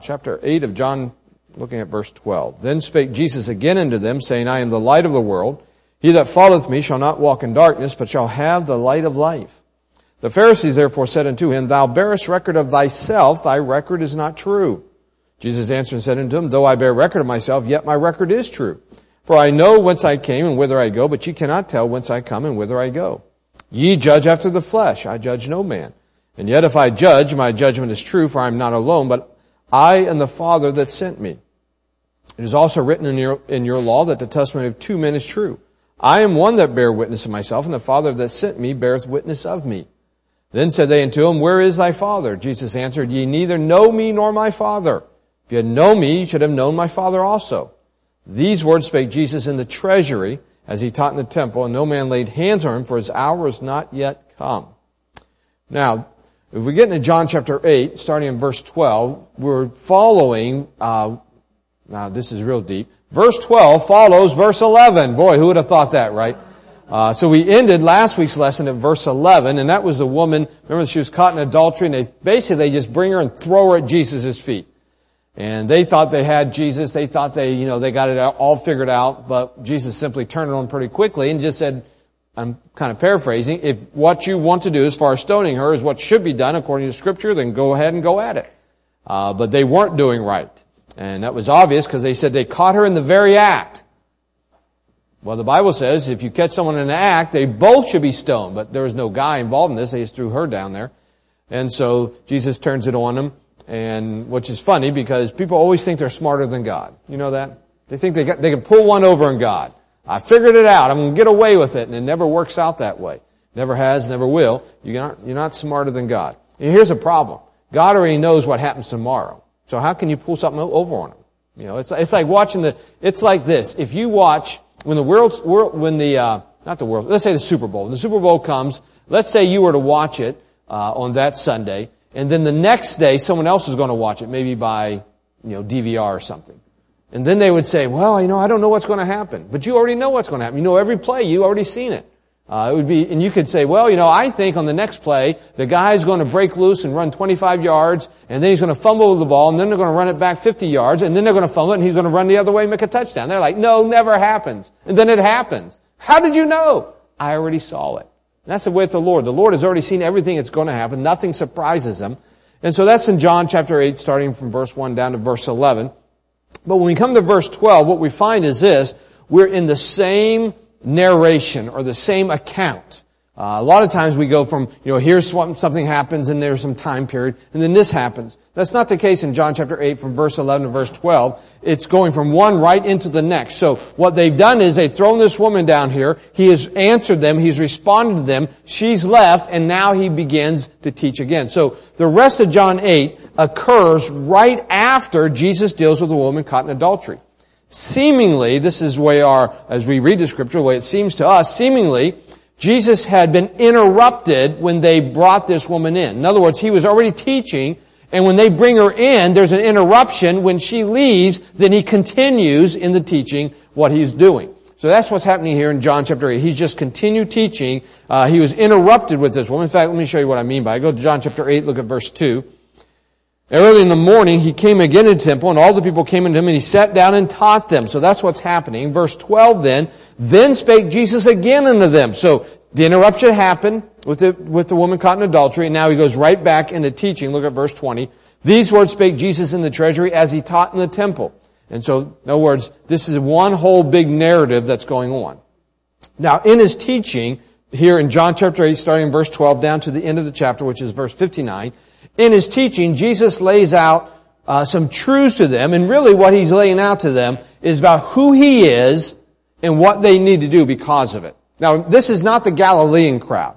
Chapter 8 of John, looking at verse 12. Then spake Jesus again unto them, saying, I am the light of the world. He that followeth me shall not walk in darkness, but shall have the light of life. The Pharisees therefore said unto him, Thou bearest record of thyself, thy record is not true. Jesus answered and said unto him, Though I bear record of myself, yet my record is true. For I know whence I came and whither I go, but ye cannot tell whence I come and whither I go. Ye judge after the flesh, I judge no man. And yet if I judge, my judgment is true, for I am not alone, but I and the Father that sent me. It is also written in your law that the testimony of two men is true. I am one that bear witness of myself, and the Father that sent me beareth witness of me. Then said they unto him, Where is thy Father? Jesus answered, Ye neither know me nor my Father. If ye had known me, ye should have known my Father also. These words spake Jesus in the treasury, as he taught in the temple, and no man laid hands on him, for his hour is not yet come. Now, if we get into John chapter 8, starting in verse 12, we're following, now this is real deep. Verse 12 follows verse 11. Boy, who would have thought that, right? So we ended last week's lesson at verse 11, and that was the woman, remember she was caught in adultery, and they just bring her and throw her at Jesus' feet. And they thought they had Jesus, they thought they got it all figured out, but Jesus simply turned it on pretty quickly and just said, I'm kind of paraphrasing, if what you want to do as far as stoning her is what should be done according to Scripture, then go ahead and go at it. But they weren't doing right. And that was obvious because they said they caught her in the very act. Well, the Bible says if you catch someone in an act, they both should be stoned. But there was no guy involved in this. They just threw her down there. And so Jesus turns it on them, and which is funny because people always think they're smarter than God. You know that? They think they can pull one over on God. I figured it out. I'm going to get away with it. And it never works out that way. Never has, never will. You're not smarter than God. And here's a problem. God already knows what happens tomorrow. So how can you pull something over on him? It's like watching it's like this. If you watch, let's say the Super Bowl. When the Super Bowl comes, let's say you were to watch it, on that Sunday, and then the next day someone else is going to watch it, maybe by, DVR or something. And then they would say, well, I don't know what's going to happen. But you already know what's going to happen. You know every play. You already seen it. And you could say, well, I think on the next play, the guy's going to break loose and run 25 yards, and then he's going to fumble the ball, and then they're going to run it back 50 yards, and then they're going to fumble it, and he's going to run the other way and make a touchdown. They're like, no, never happens. And then it happens. How did you know? I already saw it. And that's the way with the Lord. The Lord has already seen everything that's going to happen. Nothing surprises him. And so that's in John chapter 8, starting from verse 1 down to verse 11. But when we come to verse 12, what we find is this. We're in the same narration or the same account. A lot of times we go from, here's something happens and there's some time period and then this happens. That's not the case in John chapter 8 from verse 11 to verse 12. It's going from one right into the next. So what they've done is they've thrown this woman down here. He has answered them. He's responded to them. She's left and now he begins to teach again. So the rest of John 8 occurs right after Jesus deals with the woman caught in adultery. Seemingly, this is as we read the scripture, the way it seems to us, seemingly, Jesus had been interrupted when they brought this woman in. In other words, he was already teaching, and when they bring her in, there's an interruption. When she leaves, then he continues in the teaching what he's doing. So that's what's happening here in John chapter 8. He's just continued teaching. He was interrupted with this woman. In fact, let me show you what I mean by it. Go to John chapter 8, look at verse 2. Early in the morning, he came again to the temple, and all the people came unto him, and he sat down and taught them. So that's what's happening. Verse 12 then spake Jesus again unto them. So the interruption happened with the woman caught in adultery, and now he goes right back into teaching. Look at verse 20. These words spake Jesus in the treasury as he taught in the temple. And so, in other words, this is one whole big narrative that's going on. Now, in his teaching, here in John chapter 8, starting in verse 12, down to the end of the chapter, which is verse 59, in his teaching, Jesus lays out some truths to them, and really what he's laying out to them is about who he is and what they need to do because of it. Now, this is not the Galilean crowd,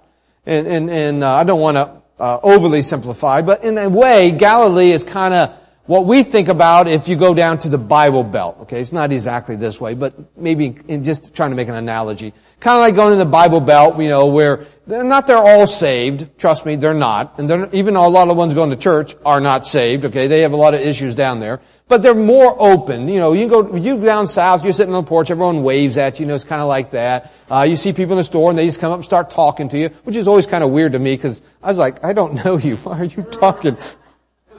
and I don't want to overly simplify, but in a way, Galilee is kind of what we think about if you go down to the Bible Belt. Okay, it's not exactly this way, but maybe in just trying to make an analogy. Kind of like going to the Bible Belt, where they're all saved. Trust me, they're not. And even a lot of the ones going to church are not saved. Okay, they have a lot of issues down there. But they're more open. You go down south, you're sitting on the porch, everyone waves at you, it's kind of like that. You see people in the store and they just come up and start talking to you, which is always kind of weird to me because I was like, I don't know you. Why are you talking?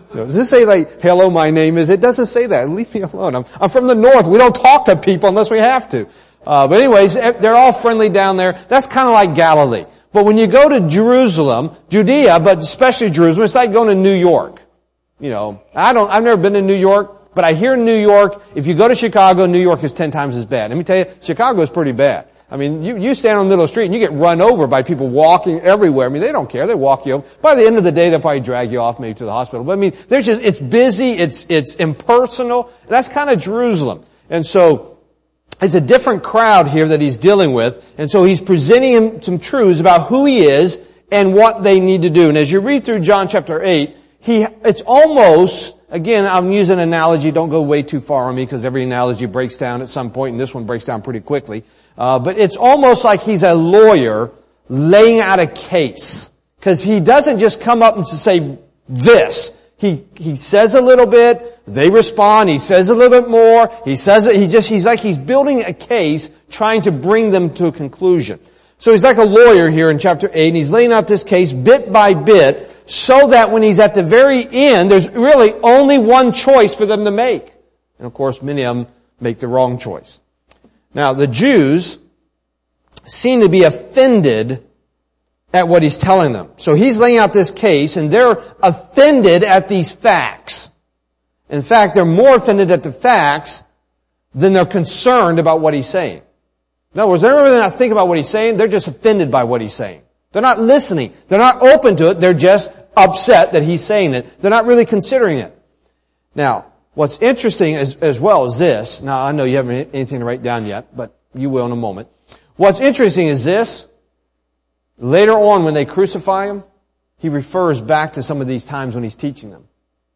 Does it say like, hello, my name is? It doesn't say that. Leave me alone. I'm from the north. We don't talk to people unless we have to. But anyways, they're all friendly down there. That's kind of like Galilee. But when you go to Jerusalem, Judea, but especially Jerusalem, it's like going to New York. I've never been to New York, but I hear New York, if you go to Chicago, New York is 10 times as bad. Let me tell you, Chicago is pretty bad. I mean, you stand on the middle of the street and you get run over by people walking everywhere. I mean, they don't care. They walk you over. By the end of the day, they'll probably drag you off maybe to the hospital. But I mean, it's busy, it's impersonal. And that's kind of Jerusalem. And so, it's a different crowd here that he's dealing with. And so he's presenting him some truths about who he is and what they need to do. And as you read through John chapter 8, it's almost, again, I'm using an analogy, don't go way too far on me because every analogy breaks down at some point and this one breaks down pretty quickly. But it's almost like he's a lawyer laying out a case. Because he doesn't just come up and say this. He says a little bit, they respond, he says a little bit more, he's like he's building a case, trying to bring them to a conclusion. So he's like a lawyer here in chapter 8, and he's laying out this case bit by bit, so that when he's at the very end, there's really only one choice for them to make. And of course, many of them make the wrong choice. Now, the Jews seem to be offended at what he's telling them. So he's laying out this case, and they're offended at these facts. In fact, they're more offended at the facts than they're concerned about what he's saying. In other words, they're not really not thinking about what he's saying, they're just offended by what he's saying. They're not listening. They're not open to it. They're just upset that he's saying it. They're not really considering it. Now, what's interesting as well is this. Now, I know you haven't anything to write down yet, but you will in a moment. What's interesting is this. Later on, when they crucify him, he refers back to some of these times when he's teaching them.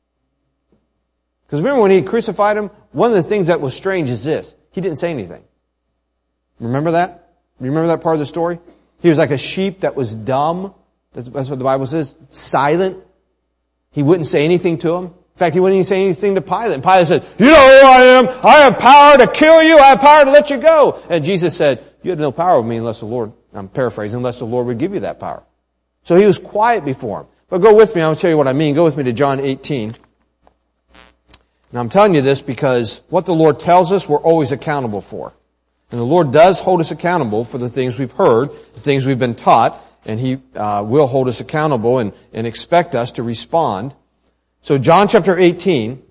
Because remember when he crucified him, one of the things that was strange is this. He didn't say anything. Remember that? Remember that part of the story? He was like a sheep that was dumb. That's what the Bible says. Silent. He wouldn't say anything to him. In fact, he wouldn't even say anything to Pilate. And Pilate said, you know who I am. I have power to kill you. I have power to let you go. And Jesus said, you have no power with me unless the Lord, I'm paraphrasing, unless the Lord would give you that power. So he was quiet before him. But go with me. I'll tell you what I mean. Go with me to John 18. And I'm telling you this because what the Lord tells us, we're always accountable for. And the Lord does hold us accountable for the things we've heard, the things we've been taught, and He will hold us accountable and expect us to respond. So John chapter 18,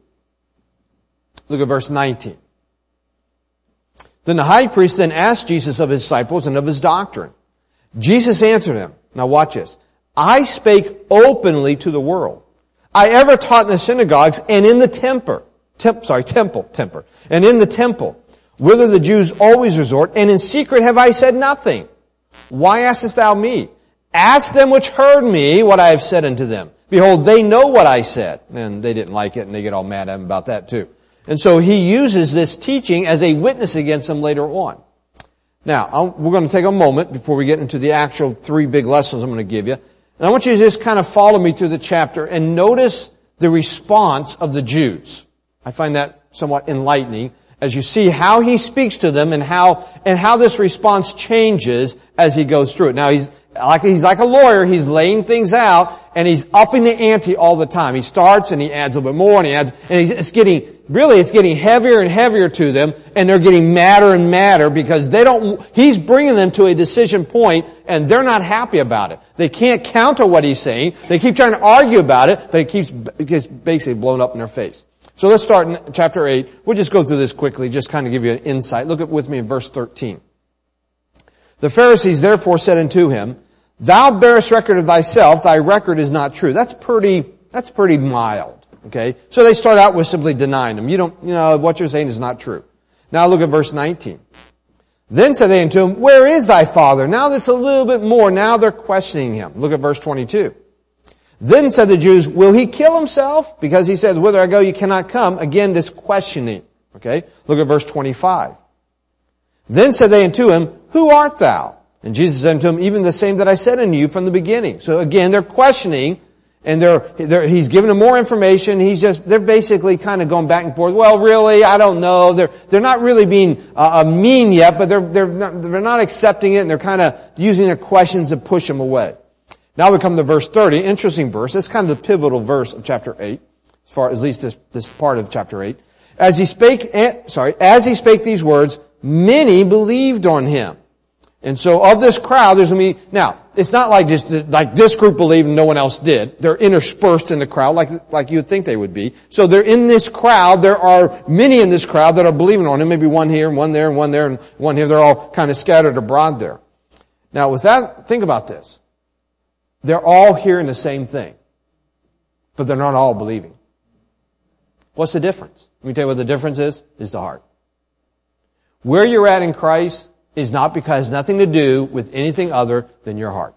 look at verse 19. Then the high priest then asked Jesus of his disciples and of his doctrine. Jesus answered him. Now watch this. I spake openly to the world. I ever taught in the synagogues and in the temple, and in the temple, whither the Jews always resort, and in secret have I said nothing. Why askest thou me? Ask them which heard me what I have said unto them. Behold, they know what I said. And they didn't like it, and they get all mad at him about that too. And so he uses this teaching as a witness against them later on. Now, we're going to take a moment before we get into the actual 3 big lessons I'm going to give you. And I want you to just kind of follow me through the chapter and notice the response of the Jews. I find that somewhat enlightening as you see how he speaks to them and how this response changes as he goes through it. Now he's like a lawyer, he's laying things out and he's upping the ante all the time. He starts and he adds a little bit more and he adds, and it's getting heavier and heavier to them, and they're getting madder and madder because he's bringing them to a decision point and they're not happy about it. They can't counter what he's saying. They keep trying to argue about it, but it gets basically blown up in their face. So let's start in chapter 8. We'll just go through this quickly, just kind of give you an insight. Look with me in verse 13. The Pharisees therefore said unto him, Thou bearest record of thyself, thy record is not true. That's pretty mild. Okay? So they start out with simply denying him. What you're saying is not true. Now look at verse 19. Then said they unto him, Where is thy father? Now that's a little bit more. Now they're questioning him. Look at verse 22. Then said the Jews, Will he kill himself? Because he says, Whither I go, you cannot come. Again, this questioning. Okay? Look at verse 25. Then said they unto him, Who art thou? And Jesus said unto him, Even the same that I said unto you from the beginning. So again, they're questioning, and he's giving them more information. They're basically kind of going back and forth. Well, really, I don't know. They're not really being mean yet, but they're not accepting it, and they're kind of using their questions to push him away. Now we come to verse 30, interesting verse. It's kind of the pivotal verse of chapter 8. as far at least this part of chapter 8. As he spake these words, many believed on him. And so of this crowd, there's going to be, now, it's not like just, like this group believed and no one else did. They're interspersed in the crowd like you would think they would be. So they're in this crowd. There are many in this crowd that are believing on him. Maybe one here and one there and one there and one here. They're all kind of scattered abroad there. Now with that, think about this. They're all hearing the same thing. But they're not all believing. What's the difference? Let me tell you what the difference is the heart. Where you're at in Christ is not because it has nothing to do with anything other than your heart.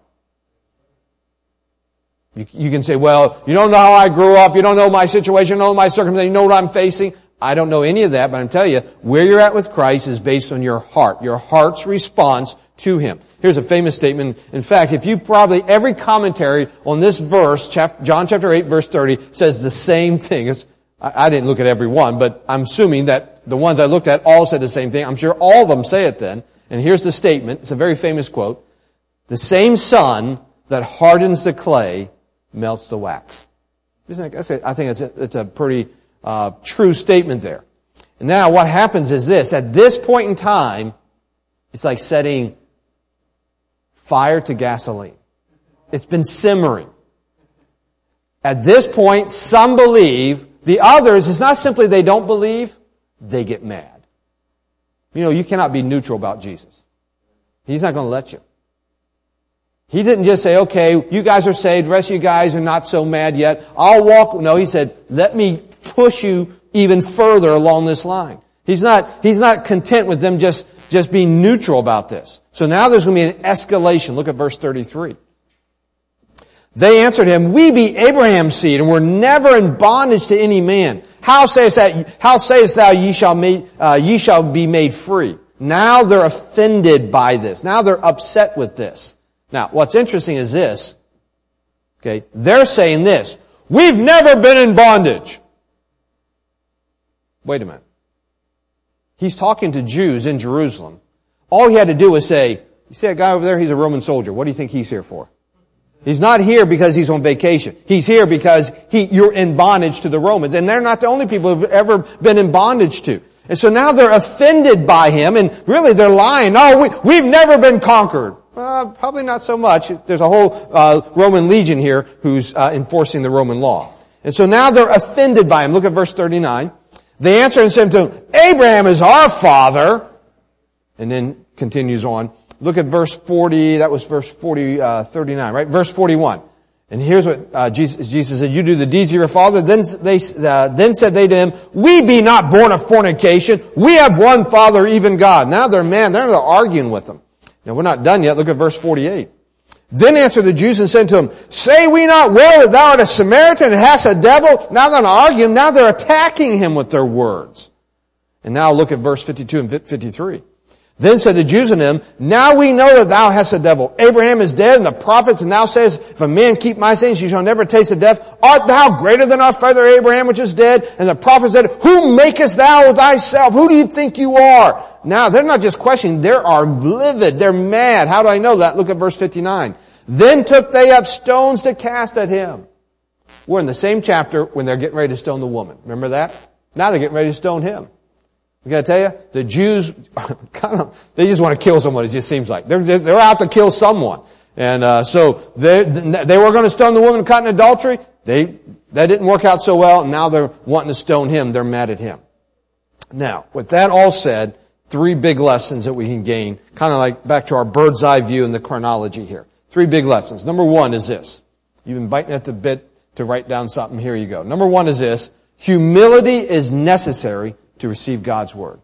You can say, well, you don't know how I grew up, you don't know my situation, you don't know my circumstance, you know what I'm facing. I don't know any of that, but I'm telling you, where you're at with Christ is based on your heart's response to Him. Here's a famous statement. In fact, if you every commentary on this verse, John chapter 8 verse 30, says the same thing. I didn't look at every one, but I'm assuming that the ones I looked at all said the same thing. I'm sure all of them say it then. And here's the statement. It's a very famous quote. The same sun that hardens the clay melts the wax. I think it's a pretty true statement there. And now what happens is this. At this point in time, it's like setting fire to gasoline. It's been simmering. At this point, some believe. The others, it's not simply they don't believe, they get mad. You know, you cannot be neutral about Jesus. He's not going to let you. He didn't just say, okay, you guys are saved, the rest of you guys are not so mad yet. I'll walk. No, He said, let me push you even further along this line. He's not content with them just being neutral about this. So now there's going to be an escalation. Look at verse 33. They answered him, we be Abraham's seed, and were never in bondage to any man. How sayest thou ye shall be made free? Now they're offended by this. Now they're upset with this. Now, what's interesting is this. Okay, they're saying this. We've never been in bondage. Wait a minute. He's talking to Jews in Jerusalem. All he had to do was say, you see that guy over there? He's a Roman soldier. What do you think he's here for? He's not here because he's on vacation. He's here because you're in bondage to the Romans. And they're not the only people who've ever been in bondage to. And so now they're offended by him, and really they're lying. No, we've never been conquered. Probably not so much. There's a whole Roman legion here who's enforcing the Roman law. And so now they're offended by him. Look at verse 39. They answer and said to him, Abraham is our father. And then continues on. Look at verse 40, that was verse 39, right? Verse 41. And here's what Jesus said, you do the deeds of your father. Then said they to him, we be not born of fornication. We have one Father, even God. Now they're arguing with them. Now we're not done yet. Look at verse 48. Then answered the Jews and said to him, say we not well that thou art a Samaritan and hast a devil? Now they're not arguing. Now they're attacking him with their words. And now look at verse 52 and 53. Then said the Jews unto him, now we know that thou hast a devil. Abraham is dead, and the prophets, and thou sayest, if a man keep my sayings, he shall never taste of death. Art thou greater than our father Abraham, which is dead? And the prophets said, who makest thou thyself? Who do you think you are? Now, they're not just questioning, they are livid, they're mad. How do I know that? Look at verse 59. Then took they up stones to cast at him. We're in the same chapter when they're getting ready to stone the woman. Remember that? Now they're getting ready to stone him. I gotta tell you, the Jews they just want to kill someone, it just seems like. They're out to kill someone. And, so they were going to stone the woman caught in adultery. That didn't work out so well. Now they're wanting to stone him. They're mad at him. Now, with that all said, 3 big lessons that we can gain, kind of like back to our bird's eye view in the chronology here. 3 big lessons. Number 1 is this. You've been biting at the bit to write down something. Here you go. Number 1 is this. Humility is necessary to receive God's word.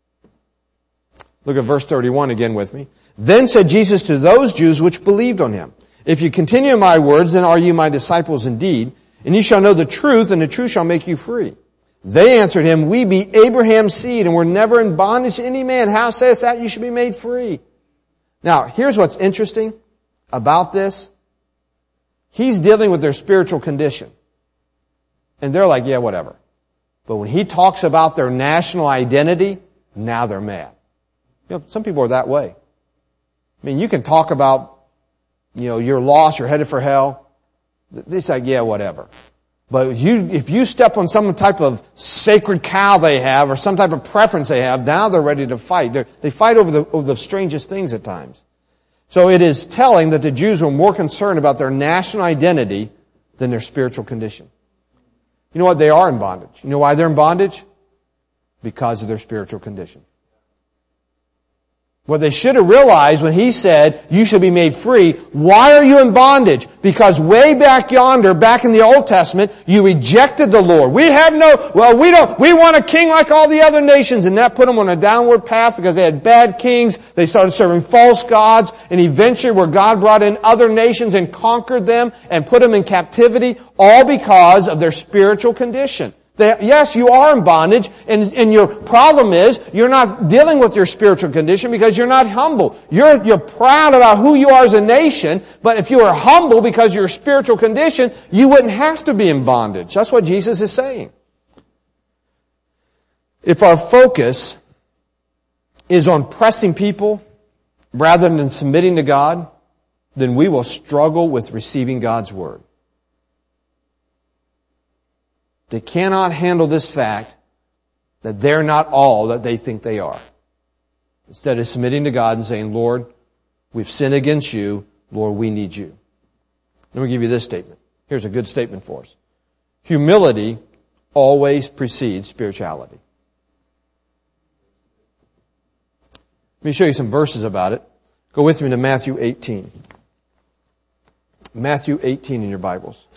Look at verse 31 again with me. Then said Jesus to those Jews which believed on him, if you continue in my words, then are you my disciples indeed, and you shall know the truth, and the truth shall make you free. They answered him, we be Abraham's seed, and were never in bondage to any man. How sayest that you should be made free? Now, here's what's interesting about this. He's dealing with their spiritual condition. And they're like, yeah, whatever. But when he talks about their national identity, now they're mad. You know, some people are that way. I mean, you can talk about, you're lost, you're headed for hell. It's like, yeah, whatever. But if you step on some type of sacred cow they have or some type of preference they have, now they're ready to fight. They fight over the strangest things at times. So it is telling that the Jews were more concerned about their national identity than their spiritual condition. You know what? They are in bondage. You know why they're in bondage? Because of their spiritual condition. What they should have realized when he said, you shall be made free, why are you in bondage? Because way back yonder, back in the Old Testament, you rejected the Lord. We want a king like all the other nations, and that put them on a downward path because they had bad kings. They started serving false gods, and eventually where God brought in other nations and conquered them and put them in captivity, all because of their spiritual condition. Yes, you are in bondage, and your problem is you're not dealing with your spiritual condition because you're not humble. You're proud about who you are as a nation, but if you were humble because of your spiritual condition, you wouldn't have to be in bondage. That's what Jesus is saying. If our focus is on pressing people rather than submitting to God, then we will struggle with receiving God's Word. They cannot handle this fact that they're not all that they think they are. Instead of submitting to God and saying, Lord, we've sinned against you. Lord, we need you. Let me give you this statement. Here's a good statement for us. Humility always precedes spirituality. Let me show you some verses about it. Go with me to Matthew 18. Matthew 18 in your Bibles.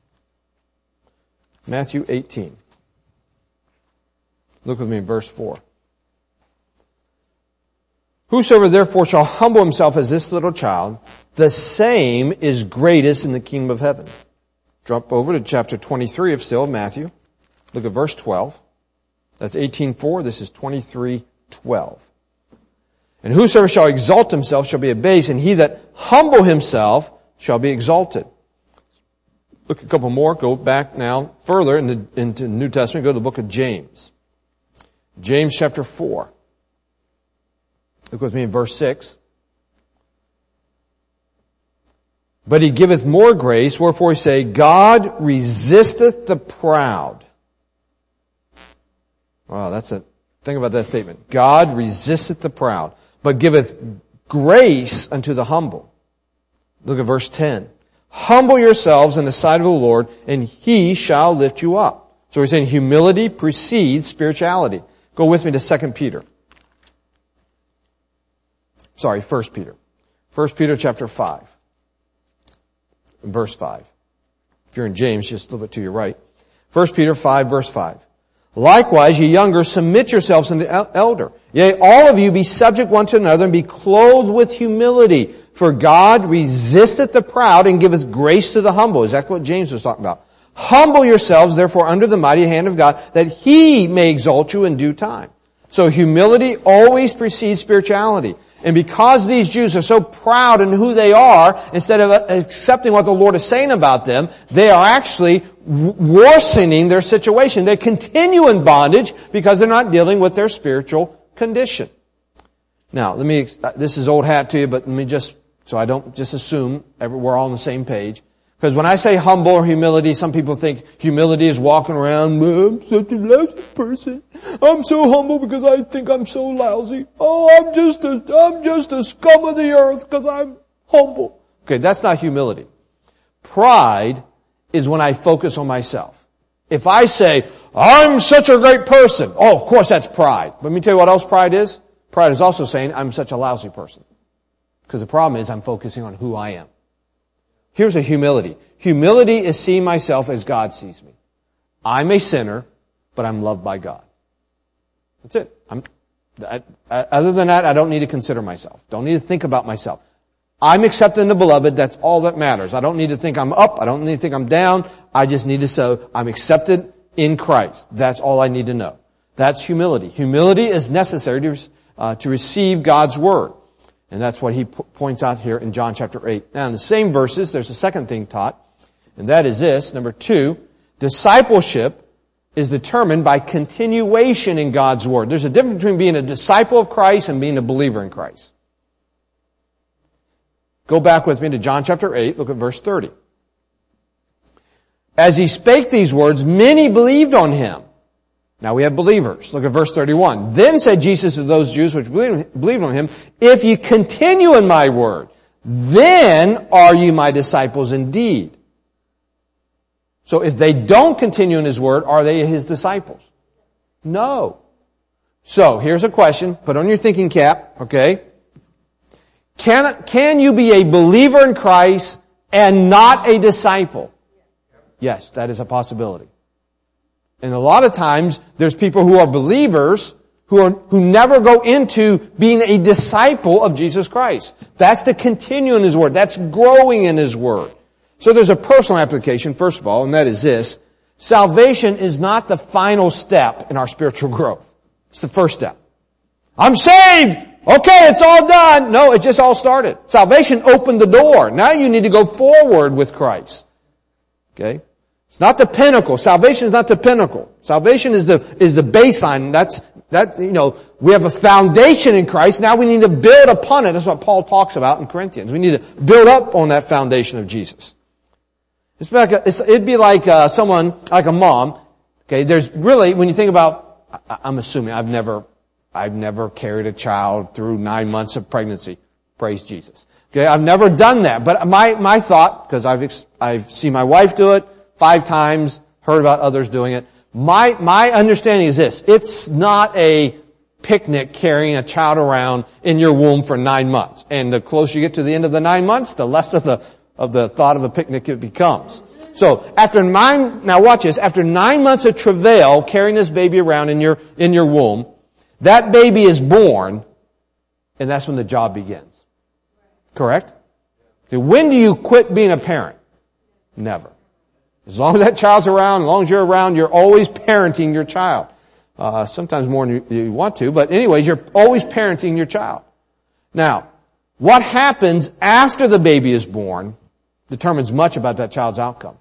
Matthew 18. Look with me in verse 4. Whosoever therefore shall humble himself as this little child, the same is greatest in the kingdom of heaven. Jump over to chapter 23 of still Matthew. Look at verse 12. That's 18:4. This is 23:12. And whosoever shall exalt himself shall be abased, and he that humble himself shall be exalted. Look a couple more. Go back now further into the New Testament. Go to the book of James. James chapter 4. Look with me in verse 6. But he giveth more grace, wherefore he say, God resisteth the proud. Wow, think about that statement. God resisteth the proud, but giveth grace unto the humble. Look at verse 10. Humble yourselves in the sight of the Lord, and He shall lift you up. So we're saying humility precedes spirituality. Go with me to 2 Peter. 1 Peter. 1 Peter chapter 5. Verse 5. If you're in James, just a little bit to your right. 1 Peter 5, verse 5. Likewise, ye younger, submit yourselves unto the elder. Yea, all of you be subject one to another, and be clothed with humility. For God resisteth the proud and giveth grace to the humble. Exactly what James was talking about. Humble yourselves, therefore, under the mighty hand of God, that He may exalt you in due time. So humility always precedes spirituality. And because these Jews are so proud in who they are, instead of accepting what the Lord is saying about them, they are actually worsening their situation. They continue in bondage because they're not dealing with their spiritual condition. Now, this is old hat to you, but so I don't just assume we're all on the same page. Because when I say humble or humility, some people think humility is walking around, I'm such a lousy person. I'm so humble because I think I'm so lousy. Oh, I'm just a scum of the earth because I'm humble. Okay, that's not humility. Pride is when I focus on myself. If I say, I'm such a great person, of course that's pride. But let me tell you what else pride is. Pride is also saying, I'm such a lousy person. Because the problem is I'm focusing on who I am. Here's a humility. Humility is seeing myself as God sees me. I'm a sinner, but I'm loved by God. That's it. Other than that, I don't need to consider myself. Don't need to think about myself. I'm accepted in the beloved. That's all that matters. I don't need to think I'm up. I don't need to think I'm down. I just need to say I'm accepted in Christ. That's all I need to know. That's humility. Humility is necessary to receive God's Word. And that's what he points out here in John chapter 8. Now in the same verses, there's a second thing taught, and that is this. Number 2, discipleship is determined by continuation in God's Word. There's a difference between being a disciple of Christ and being a believer in Christ. Go back with me to John chapter 8, look at verse 30. As he spake these words, many believed on him. Now we have believers. Look at verse 31. Then said Jesus to those Jews which believed on him, if you continue in my word, then are you my disciples indeed. So if they don't continue in his word, are they his disciples? No. So here's a question. Put on your thinking cap, okay? Can you be a believer in Christ and not a disciple? Yes, that is a possibility. And a lot of times, there's people who are believers who never go into being a disciple of Jesus Christ. That's to continue in his word. That's growing in his word. So there's a personal application, first of all, and that is this. Salvation is not the final step in our spiritual growth. It's the first step. I'm saved! Okay, it's all done. No, it just all started. Salvation opened the door. Now you need to go forward with Christ. Okay? It's not the pinnacle. Salvation is not the pinnacle. Salvation is the baseline. We have a foundation in Christ. Now we need to build upon it. That's what Paul talks about in Corinthians. We need to build up on that foundation of Jesus. It'd be like someone, like a mom. Okay, there's really, when you think about, I'm assuming, I've never carried a child through 9 months of pregnancy. Praise Jesus. Okay, I've never done that. But my thought, because I've seen my wife do it 5 times, heard about others doing it. My understanding is this. It's not a picnic carrying a child around in your womb for 9 months. And the closer you get to the end of the 9 months, the less of the thought of a picnic it becomes. So now watch this, after 9 months of travail carrying this baby around in your womb, that baby is born, and that's when the job begins. Correct? When do you quit being a parent? Never. As long as that child's around, as long as you're around, you're always parenting your child. Sometimes more than you want to, but anyways, you're always parenting your child. Now, what happens after the baby is born determines much about that child's outcome.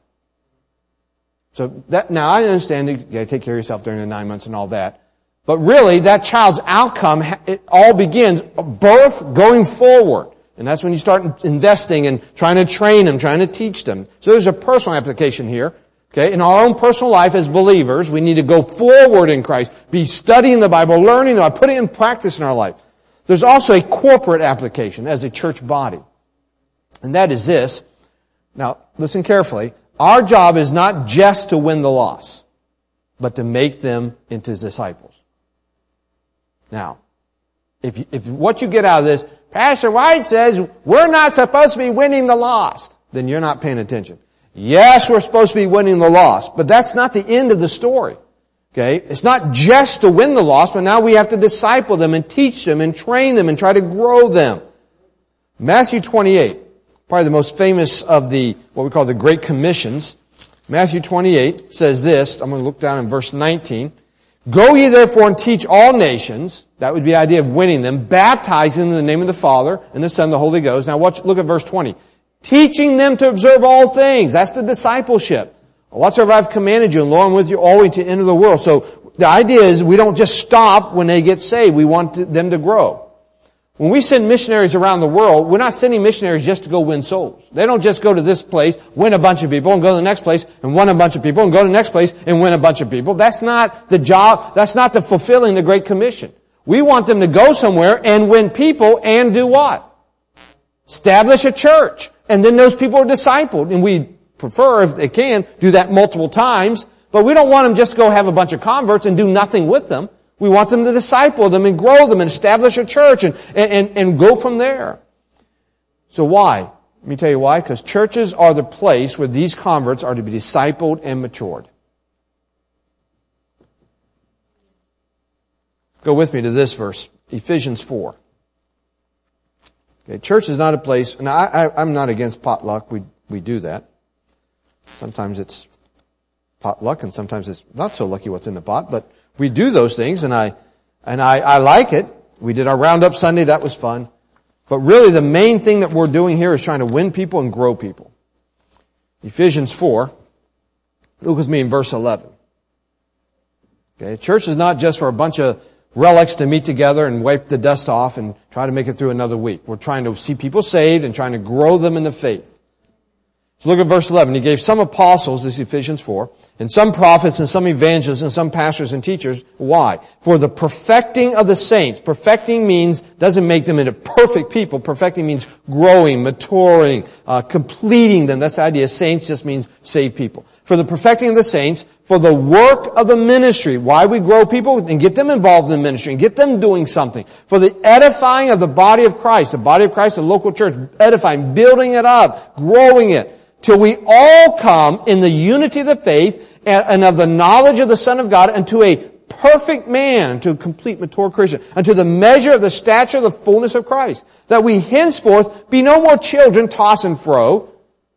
So now I understand you gotta take care of yourself during the 9 months and all that. But really, that child's outcome, it all begins birth going forward. And that's when you start investing and trying to train them, trying to teach them. So there's a personal application here. Okay, in our own personal life as believers, we need to go forward in Christ, be studying the Bible, learning the Bible, putting it in practice in our life. There's also a corporate application as a church body. And that is this. Now, listen carefully. Our job is not just to win the lost, but to make them into disciples. Now, if what you get out of this, Pastor White says we're not supposed to be winning the lost, then you're not paying attention. Yes, we're supposed to be winning the lost, but that's not the end of the story. Okay? It's not just to win the lost, but now we have to disciple them and teach them and train them and try to grow them. Matthew 28, probably the most famous of what we call the Great Commissions. Matthew 28 says this. I'm going to look down in verse 19. Go ye therefore and teach all nations. That would be the idea of winning them. Baptizing them in the name of the Father and the Son and the Holy Ghost. Now look at verse 20. Teaching them to observe all things. That's the discipleship. Whatsoever I've commanded you, and lo, I'm with you always to the end of the world. So the idea is we don't just stop when they get saved. We want them to grow. When we send missionaries around the world, we're not sending missionaries just to go win souls. They don't just go to this place, win a bunch of people, and go to the next place and win a bunch of people, and go to the next place and win a bunch of people. That's not the job. That's not the fulfilling the Great Commission. We want them to go somewhere and win people and do what? Establish a church. And then those people are discipled. And we prefer, if they can, do that multiple times. But we don't want them just to go have a bunch of converts and do nothing with them. We want them to disciple them and grow them and establish a church and go from there. So why? Let me tell you why. Because churches are the place where these converts are to be discipled and matured. Go with me to this verse, Ephesians 4. Okay, church is not a place, and I'm not against potluck. We do that. Sometimes it's potluck, and sometimes it's not so lucky what's in the pot, but we do those things, and I like it. We did our Roundup Sunday. That was fun. But really the main thing that we're doing here is trying to win people and grow people. Ephesians 4. Look with me in verse 11. Okay, church is not just for a bunch of relics to meet together and wipe the dust off and try to make it through another week. We're trying to see people saved and trying to grow them in the faith. So look at verse 11. He gave some apostles, this is Ephesians 4, and some prophets and some evangelists and some pastors and teachers. Why? For the perfecting of the saints. Perfecting doesn't make them into perfect people. Perfecting means growing, maturing, completing them. That's the idea. Saints just means saved people. For the perfecting of the saints, for the work of the ministry. Why we grow people and get them involved in the ministry and get them doing something. For the edifying of the body of Christ. The body of Christ, the local church, edifying, building it up, growing it. Till we all come in the unity of the faith and of the knowledge of the Son of God unto a perfect man, unto a complete mature Christian, unto the measure of the stature of the fullness of Christ. That we henceforth be no more children tossed to and fro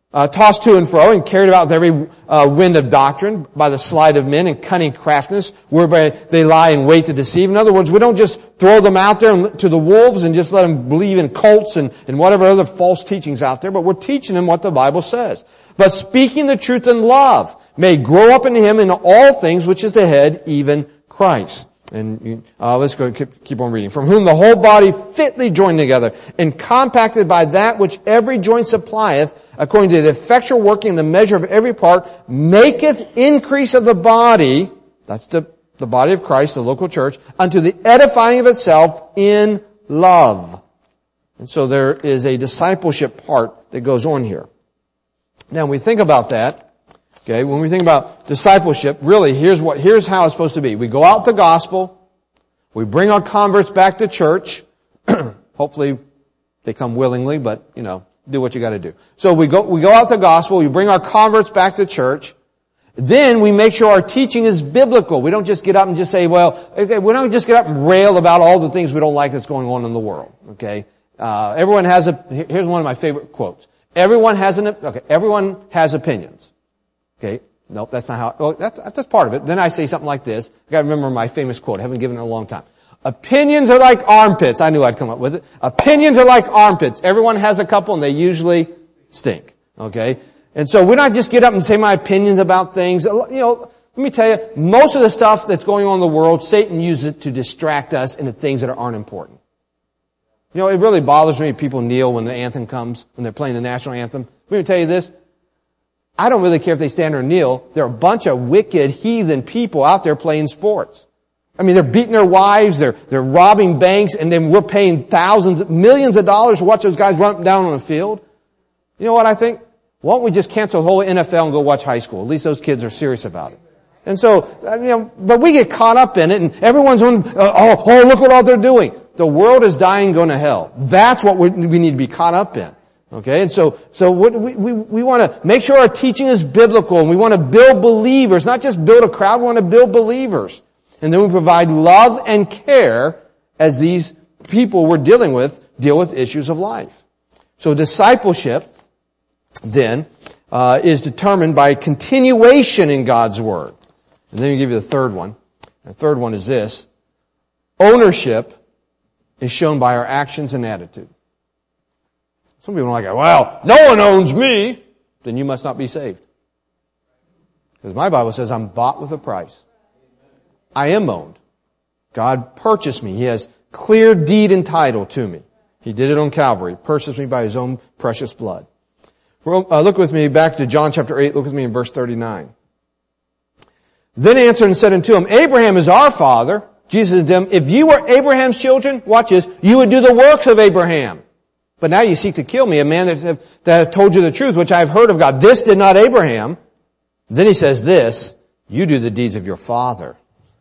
and carried about with every wind of doctrine by the sleight of men and cunning craftiness whereby they lie in wait to deceive. In other words, we don't just throw them out there to the wolves and just let them believe in cults and whatever other false teachings out there, but we're teaching them what the Bible says. But speaking the truth in love may grow up in Him in all things, which is the head, even Christ. And let's go keep on reading. From whom the whole body fitly joined together and compacted by that which every joint supplieth, according to the effectual working in the measure of every part, maketh increase of the body, that's the body of Christ, the local church, unto the edifying of itself in love. And so there is a discipleship part that goes on here. Now when we think about that, okay, when we think about discipleship, really, here's how it's supposed to be. We go out with the gospel. We bring our converts back to church. Hopefully they come willingly, but, do what you gotta do. So we go out with the gospel. We bring our converts back to church. Then we make sure our teaching is biblical. We don't just get up and just say, we don't just get up and rail about all the things we don't like that's going on in the world. Okay? Here's one of my favorite quotes. Everyone has opinions. Okay. Nope, that's not how, that's part of it. Then I say something like this. I gotta remember my famous quote. I haven't given it in a long time. Opinions are like armpits. I knew I'd come up with it. Opinions are like armpits. Everyone has a couple and they usually stink. Okay? And so we don't just get up and say my opinions about things. Let me tell you, most of the stuff that's going on in the world, Satan uses it to distract us into things that aren't important. It really bothers me if people kneel when the anthem comes, when they're playing the national anthem. Let me tell you this. I don't really care if they stand or kneel. There are a bunch of wicked, heathen people out there playing sports. I mean, they're beating their wives, they're robbing banks, and then we're paying millions of dollars to watch those guys run up and down on the field. You know what I think? Why don't we just cancel the whole NFL and go watch high school? At least those kids are serious about it. And so, but we get caught up in it, and everyone's on, look what all they're doing. The world is dying, going to hell. That's what we need to be caught up in. Okay, and so what we want to make sure our teaching is biblical, and we want to build believers, not just build a crowd, we want to build believers. And then we provide love and care as these people we're dealing with deal with issues of life. So discipleship, then, is determined by continuation in God's Word. And then we give you the third one. The third one is this. Ownership is shown by our actions and attitude. Some people are like, well, no one owns me. Then you must not be saved. Because my Bible says I'm bought with a price. I am owned. God purchased me. He has clear deed and title to me. He did it on Calvary. Purchased me by His own precious blood. Look with me back to John chapter 8. Look with me in verse 39. Then answered and said unto him, Abraham is our father. Jesus said to them, if you were Abraham's children, watch this, you would do the works of Abraham. But now you seek to kill me, a man that have told you the truth, which I have heard of God. This did not Abraham. Then he says this, you do the deeds of your father.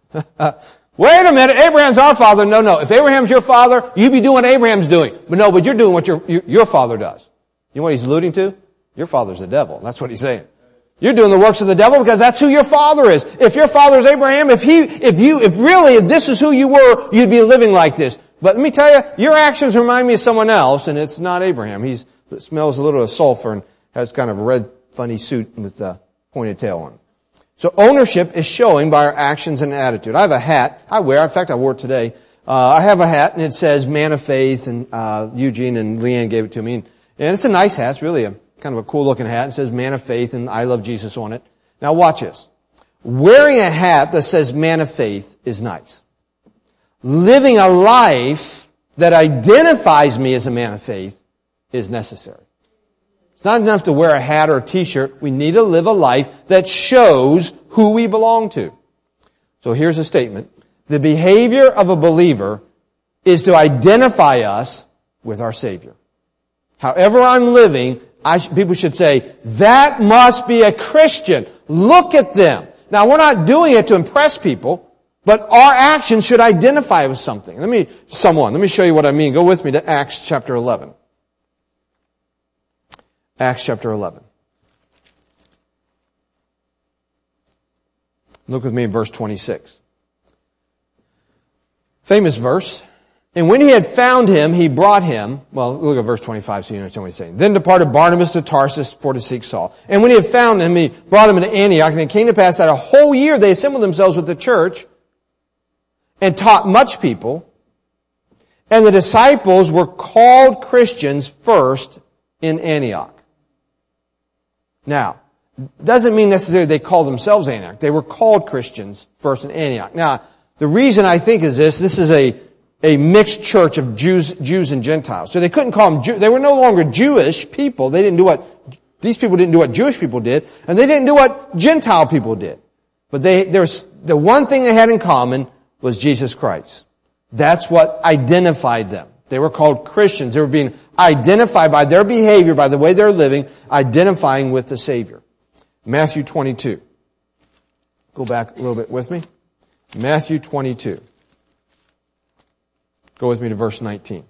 Wait a minute, Abraham's our father. No. If Abraham's your father, you be doing what Abraham's doing. But you're doing what your father does. You know what he's alluding to? Your father's the devil. That's what he's saying. You're doing the works of the devil because that's who your father is. If your father is Abraham, if this is who you were, you'd be living like this. But let me tell you, your actions remind me of someone else, and it's not Abraham. He smells a little of sulfur and has kind of a red, funny suit with a pointed tail on. So ownership is showing by our actions and attitude. I have a hat I wear. In fact, I wore it today. I have a hat, and it says Man of Faith, and Eugene and Leanne gave it to me. And it's a nice hat. It's really a kind of a cool-looking hat. It says Man of Faith and I Love Jesus on it. Now watch this. Wearing a hat that says Man of Faith is nice. Living a life that identifies me as a man of faith is necessary. It's not enough to wear a hat or a t-shirt. We need to live a life that shows who we belong to. So here's a statement. The behavior of a believer is to identify us with our Savior. However I'm living, people should say, that must be a Christian. Look at them. Now we're not doing it to impress people, but our actions should identify with something. Let me show you what I mean. Go with me to Acts chapter 11. Acts chapter 11. Look with me in verse 26. Famous verse. And when he had found him, he brought him, well, look at verse 25 so you understand what he's saying. Then departed Barnabas to Tarsus for to seek Saul. And when he had found him, he brought him into Antioch. And it came to pass that a whole year they assembled themselves with the church and taught much people. And the disciples were called Christians first in Antioch. Now, doesn't mean necessarily they called themselves Antioch. They were called Christians first in Antioch. Now, the reason I think is this is a mixed church of Jews and Gentiles. So they couldn't call them they were no longer Jewish people. These people didn't do what Jewish people did, and they didn't do what Gentile people did. But the one thing they had in common was Jesus Christ. That's what identified them. They were called Christians. They were being identified by their behavior, by the way they're living, identifying with the Savior. Matthew 22. Go back a little bit with me. Matthew 22. Go with me to verse 19.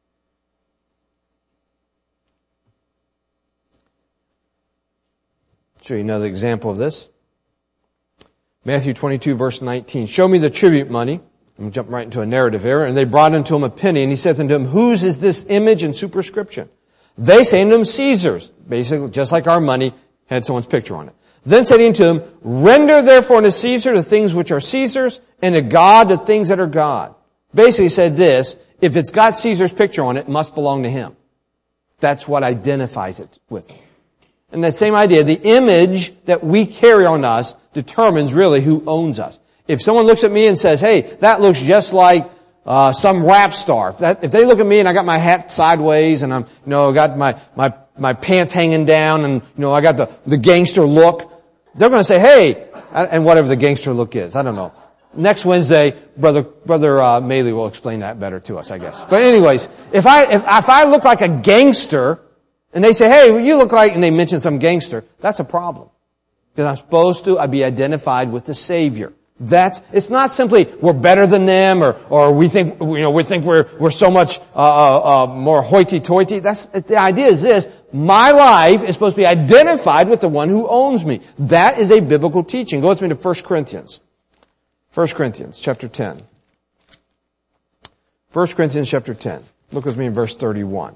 Show you another example of this. Matthew 22 verse 19. Show me the tribute money. I'm going to jump right into a narrative here. And they brought unto him a penny, and he saith unto him, whose is this image and superscription? They say unto him, Caesar's. Basically, just like our money had someone's picture on it. Then said he unto him, render therefore unto Caesar the things which are Caesar's, and to God the things that are God. Basically said this, if it's got Caesar's picture on it, it must belong to him. That's what identifies it with him. And that same idea, the image that we carry on us determines really who owns us. If someone looks at me and says, hey, that looks just like some rap star. If they look at me and I got my hat sideways and I'm, got my pants hanging down and, I got the gangster look, they're going to say, hey, and whatever the gangster look is, I don't know. Next Wednesday, Brother Maley will explain that better to us, I guess. But anyways, if I look like a gangster, and they say, hey, you look like, and they mention some gangster, that's a problem. Because I'm supposed to be identified with the Savior. It's not simply we're better than them or we think we're so much, more hoity-toity. The idea is this, my life is supposed to be identified with the one who owns me. That is a biblical teaching. Go with me to 1 Corinthians. 1 Corinthians chapter 10. 1 Corinthians chapter 10. Look with me in verse 31.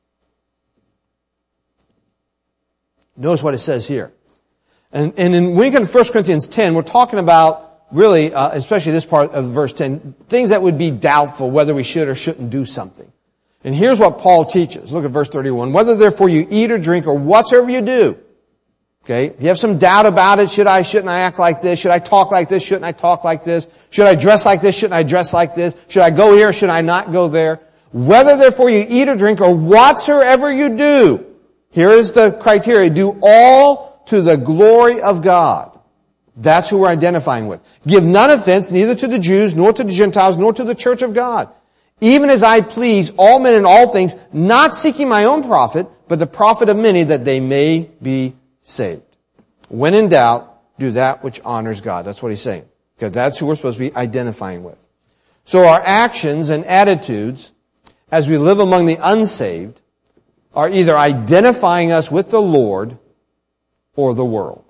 Notice what it says here. And when we get to 1 Corinthians 10, we're talking about really, especially this part of verse 10, things that would be doubtful whether we should or shouldn't do something. And here's what Paul teaches. Look at verse 31. Whether therefore you eat or drink or whatsoever you do. Okay? If you have some doubt about it, shouldn't I act like this? Should I talk like this? Shouldn't I talk like this? Should I dress like this? Shouldn't I dress like this? Should I go here? Should I not go there? Whether therefore you eat or drink or whatsoever you do. Here is the criteria. Do all to the glory of God. That's who we're identifying with. Give none offense, neither to the Jews, nor to the Gentiles, nor to the church of God. Even as I please all men in all things, not seeking my own profit, but the profit of many, that they may be saved. When in doubt, do that which honors God. That's what he's saying. Because that's who we're supposed to be identifying with. So our actions and attitudes, as we live among the unsaved, are either identifying us with the Lord or the world.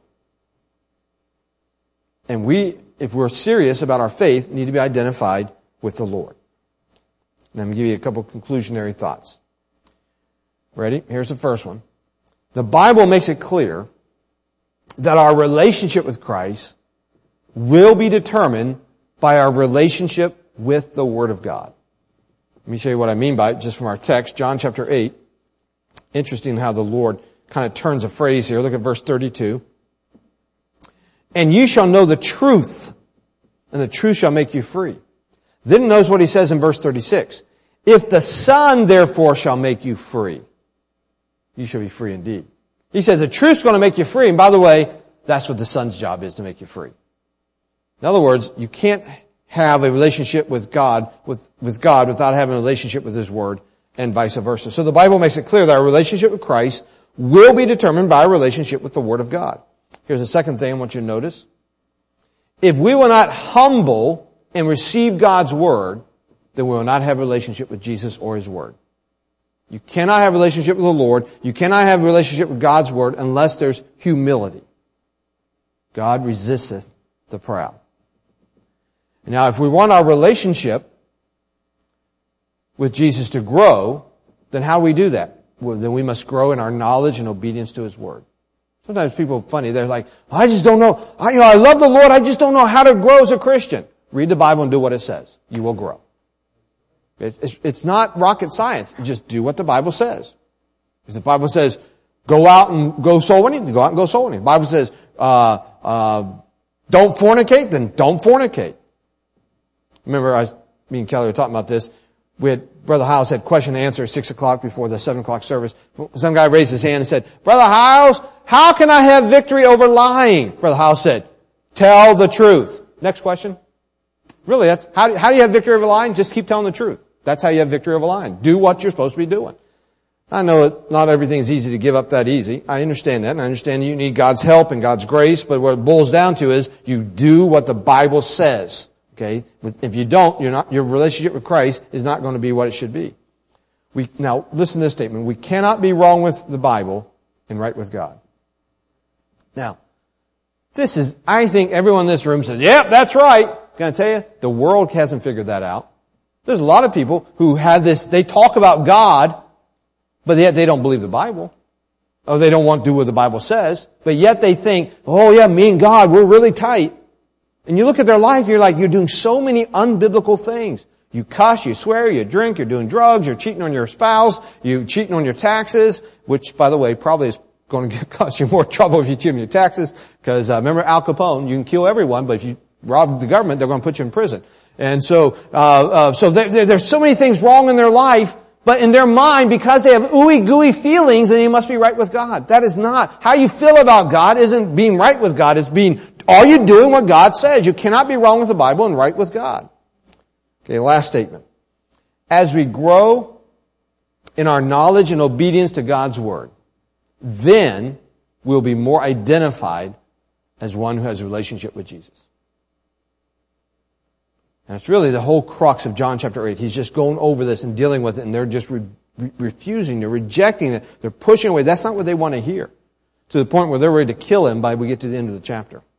And we, if we're serious about our faith, need to be identified with the Lord. And I'm going to give you a couple conclusionary thoughts. Ready? Here's the first one. The Bible makes it clear that our relationship with Christ will be determined by our relationship with the Word of God. Let me show you what I mean by it just from our text, John chapter 8. Interesting how the Lord kind of turns a phrase here. Look at verse 32. And you shall know the truth, and the truth shall make you free. Then notice what he says in verse 36. If the Son therefore shall make you free, you shall be free indeed. He says the truth's going to make you free. And by the way, that's what the Son's job is, to make you free. In other words, you can't have a relationship with God without having a relationship with His Word, and vice versa. So the Bible makes it clear that our relationship with Christ will be determined by our relationship with the Word of God. Here's the second thing I want you to notice. If we will not humble and receive God's Word, then we will not have a relationship with Jesus or His Word. You cannot have a relationship with the Lord, you cannot have a relationship with God's Word unless there's humility. God resisteth the proud. Now, if we want our relationship with Jesus to grow, then how do we do that? Well, then we must grow in our knowledge and obedience to His Word. Sometimes people are funny. They're like, I just don't know. I love the Lord. I just don't know how to grow as a Christian. Read the Bible and do what it says. You will grow. It's not rocket science. Just do what the Bible says. If the Bible says, go out and go soul winning, go out and go soul winning. The Bible says, don't fornicate, then don't fornicate. Remember, me and Kelly were talking about this. Brother Hiles had question and answer at 6 o'clock before the 7 o'clock service. Some guy raised his hand and said, Brother Hiles, how can I have victory over lying? Brother Hiles said, tell the truth. Next question. Really, how do you have victory over lying? Just keep telling the truth. That's how you have victory over lying. Do what you're supposed to be doing. I know not everything is easy to give up that easy. I understand that, and I understand you need God's help and God's grace, but what it boils down to is you do what the Bible says. Okay? If you don't, your relationship with Christ is not going to be what it should be. Now, listen to this statement. We cannot be wrong with the Bible and right with God. Now, I think everyone in this room says, yep, that's right. Can I tell you? The world hasn't figured that out. There's a lot of people who have this, they talk about God, but yet they don't believe the Bible. Or they don't want to do what the Bible says. But yet they think, oh yeah, me and God, we're really tight. And you look at their life, you're doing so many unbiblical things. You cuss, you swear, you drink, you're doing drugs, you're cheating on your spouse, you're cheating on your taxes, which, by the way, probably is going to cause you more trouble if you cheat on your taxes. Because remember Al Capone, you can kill everyone, but if you rob the government, they're going to put you in prison. And so there's so many things wrong in their life, but in their mind, because they have ooey gooey feelings, then you must be right with God. That is not. How you feel about God isn't being right with God. It's are you doing what God says? You cannot be wrong with the Bible and right with God. Okay, last statement. As we grow in our knowledge and obedience to God's Word, then we'll be more identified as one who has a relationship with Jesus. And it's really the whole crux of John chapter 8. He's just going over this and dealing with it, and they're just refusing, they're rejecting it, they're pushing away. That's not what they want to hear. To the point where they're ready to kill him by we get to the end of the chapter.